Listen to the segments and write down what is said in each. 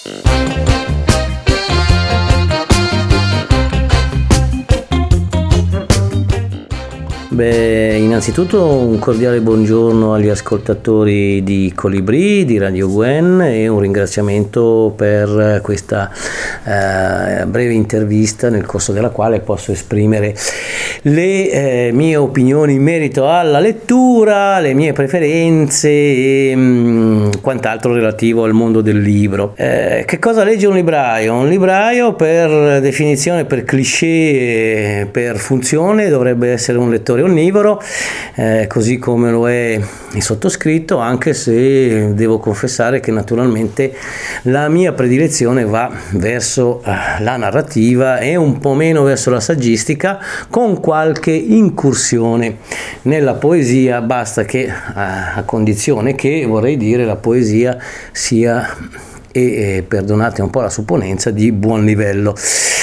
Beh, innanzitutto un cordiale buongiorno agli ascoltatori di Colibrì, di Radio Gwen, e un ringraziamento per questa breve intervista nel corso della quale posso esprimere le mie opinioni in merito alla lettura, le mie preferenze e quant'altro relativo al mondo del libro. Che cosa legge un libraio? Un libraio, per definizione, per cliché, per funzione, dovrebbe essere un lettore onnivoro, così come lo è il sottoscritto, anche se devo confessare che naturalmente la mia predilezione va verso la narrativa e un po' meno verso la saggistica, con qualche incursione nella poesia, basta che a condizione che, vorrei dire, la poesia sia, e perdonate un po' la supponenza, di buon livello.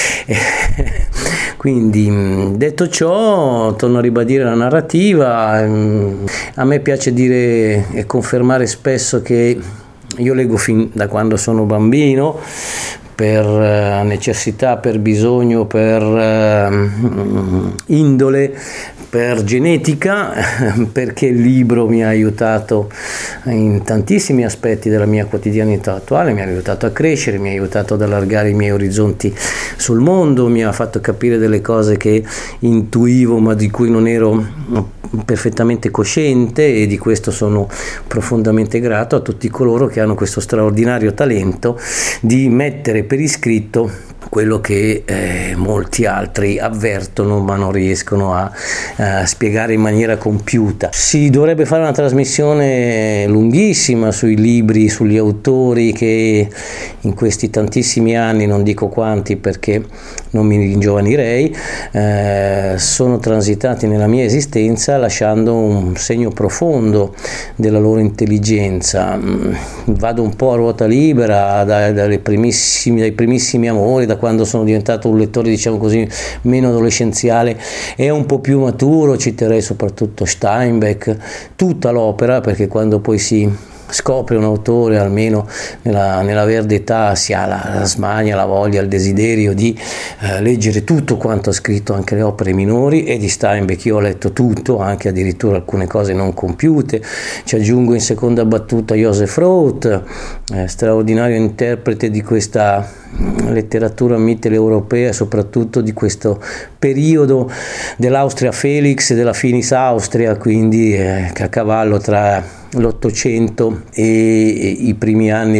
Quindi, detto ciò, torno a ribadire la narrativa. A me piace dire e confermare spesso che io leggo fin da quando sono bambino, per necessità, per bisogno, per indole, per genetica, perché il libro mi ha aiutato in tantissimi aspetti della mia quotidianità attuale, mi ha aiutato a crescere, mi ha aiutato ad allargare i miei orizzonti sul mondo, mi ha fatto capire delle cose che intuivo ma di cui non ero perfettamente cosciente, e di questo sono profondamente grato a tutti coloro che hanno questo straordinario talento di mettere per iscritto quello che molti altri avvertono ma non riescono a spiegare in maniera compiuta. Si dovrebbe fare una trasmissione lunghissima sui libri, sugli autori che in questi tantissimi anni, non dico quanti perché non mi ringiovanirei, sono transitati nella mia esistenza lasciando un segno profondo della loro intelligenza. Vado un po' a ruota libera dai primissimi amori, da quando sono diventato un lettore, diciamo così, meno adolescenziale e un po' più maturo. Citerei soprattutto Steinbeck, tutta l'opera, perché quando poi si scopre un autore, almeno nella verde età, si ha la smania, la voglia, il desiderio di leggere tutto quanto ha scritto, anche le opere minori, e di Steinbeck io ho letto tutto, anche addirittura alcune cose non compiute. Ci aggiungo in seconda battuta Joseph Roth, straordinario interprete di questa letteratura mitteleuropea, soprattutto di questo periodo dell'Austria Felix e della Finis Austria, quindi che a cavallo tra l'Ottocento e i primi anni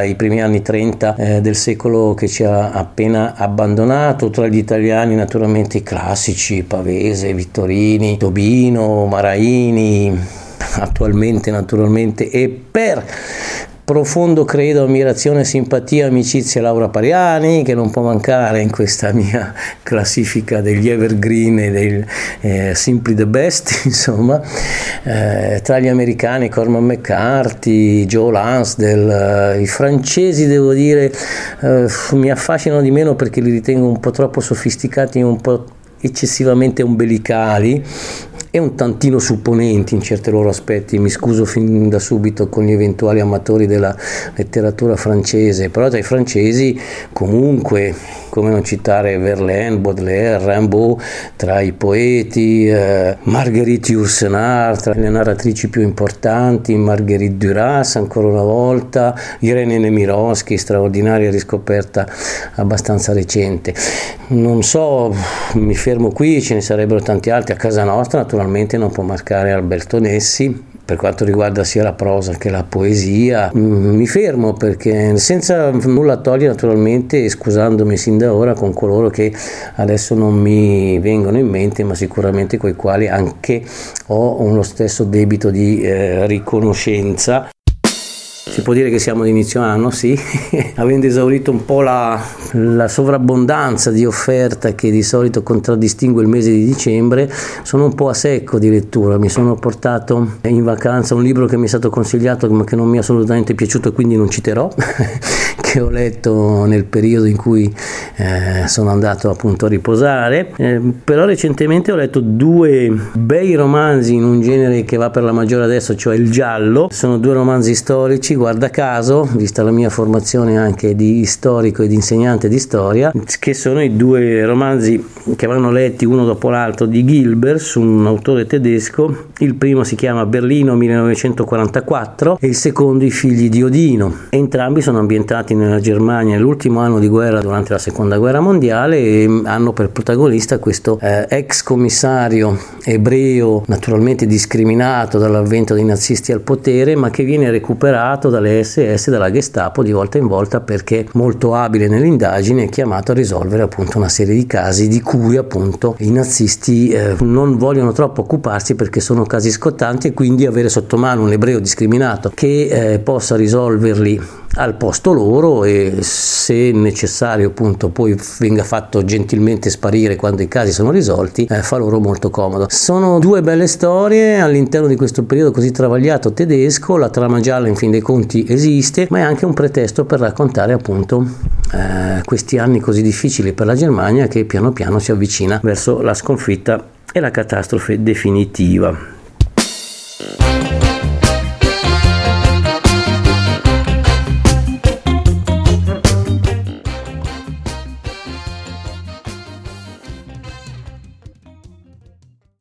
30 del secolo che ci ha appena abbandonato. Tra gli italiani naturalmente i classici, Pavese, Vittorini, Tobino, Maraini, attualmente naturalmente, e per profondo credo, ammirazione, simpatia, amicizia, Laura Pariani, che non può mancare in questa mia classifica degli evergreen e dei simply the best, insomma. Tra gli americani Cormac McCarthy, Joe Lansdale, i francesi devo dire mi affascinano di meno perché li ritengo un po' troppo sofisticati e un po' eccessivamente ombelicali e un tantino supponenti in certi loro aspetti. Mi scuso fin da subito con gli eventuali amatori della letteratura francese, però tra i francesi comunque, come non citare Verlaine, Baudelaire, Rimbaud, tra i poeti, Marguerite Yourcenar, tra le narratrici più importanti, Marguerite Duras ancora una volta, Irene Nemirovsky, straordinaria riscoperta abbastanza recente. Non so, mi fermo qui, ce ne sarebbero tanti altri. A casa nostra naturalmente non può mancare Alberto Nessi. Per quanto riguarda sia la prosa che la poesia, mi fermo, perché senza nulla togliere naturalmente, scusandomi sin da ora con coloro che adesso non mi vengono in mente, ma sicuramente coi quali anche ho uno stesso debito di riconoscenza. Si può dire che siamo ad inizio anno, sì, avendo esaurito un po' la sovrabbondanza di offerta che di solito contraddistingue il mese di dicembre, sono un po' a secco di lettura. Mi sono portato in vacanza un libro che mi è stato consigliato ma che non mi è assolutamente piaciuto e quindi non citerò, che che ho letto nel periodo in cui sono andato appunto a riposare, però recentemente ho letto 2 bei romanzi in un genere che va per la maggiore adesso, cioè il giallo. Sono 2 romanzi storici, guarda caso, vista la mia formazione anche di storico e di insegnante di storia, che sono i 2 romanzi che vanno letti uno dopo l'altro di Gilbert, un autore tedesco. Il primo si chiama Berlino 1944 e il secondo I figli di Odino. Entrambi sono ambientati nella Germania nell'ultimo anno di guerra durante la seconda guerra mondiale e hanno per protagonista questo ex commissario ebreo, naturalmente discriminato dall'avvento dei nazisti al potere, ma che viene recuperato dalle SS e dalla Gestapo di volta in volta perché molto abile nell'indagine, è chiamato a risolvere appunto una serie di casi di cui appunto i nazisti non vogliono troppo occuparsi perché sono casi scottanti, e quindi avere sotto mano un ebreo discriminato che possa risolverli al posto loro, e se necessario appunto poi venga fatto gentilmente sparire quando i casi sono risolti, fa loro molto comodo. Sono 2 belle storie all'interno di questo periodo così travagliato tedesco. La trama gialla in fin dei conti esiste, ma è anche un pretesto per raccontare appunto questi anni così difficili per la Germania, che piano piano si avvicina verso la sconfitta e la catastrofe definitiva.